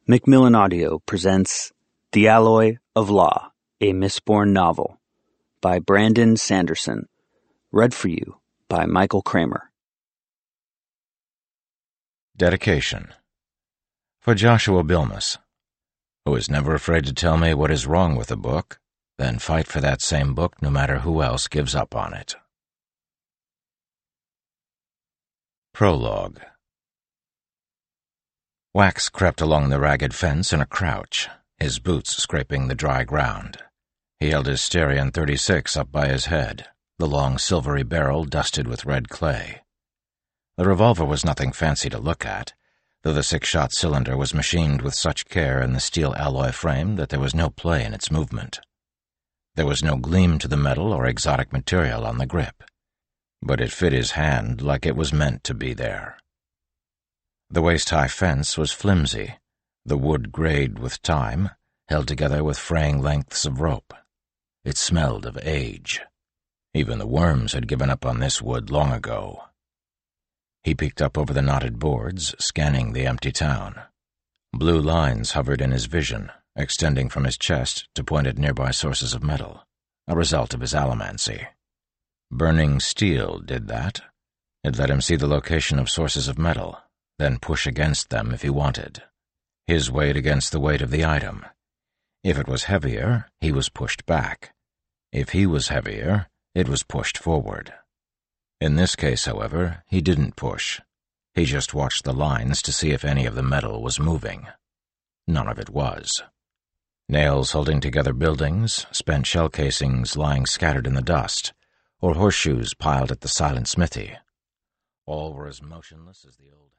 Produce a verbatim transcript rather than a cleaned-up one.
Macmillan Audio presents The Alloy of Law, a Mistborn novel, by Brandon Sanderson, read for you by Michael Kramer. Dedication. For Joshua Bilmus, who is never afraid to tell me what is wrong with a book, then fight for that same book no matter who else gives up on it. Prologue. Wax crept along the ragged fence in a crouch, his boots scraping the dry ground. He held his Styrian thirty-six up by his head, the long silvery barrel dusted with red clay. The revolver was nothing fancy to look at, though the six-shot cylinder was machined with such care in the steel alloy frame that there was no play in its movement. There was no gleam to the metal or exotic material on the grip, but it fit his hand like it was meant to be there. The waist-high fence was flimsy, the wood grayed with time, held together with fraying lengths of rope. It smelled of age. Even the worms had given up on this wood long ago. He peeked up over the knotted boards, scanning the empty town. Blue lines hovered in his vision, extending from his chest to point at nearby sources of metal, a result of his allomancy. Burning steel did that. It let him see the location of sources of metal, then push against them if he wanted. His weight against the weight of the item. If it was heavier, he was pushed back. If he was heavier, it was pushed forward. In this case, however, he didn't push. He just watched the lines to see if any of the metal was moving. None of it was. Nails holding together buildings, spent shell casings lying scattered in the dust, or horseshoes piled at the silent smithy. All were as motionless as the old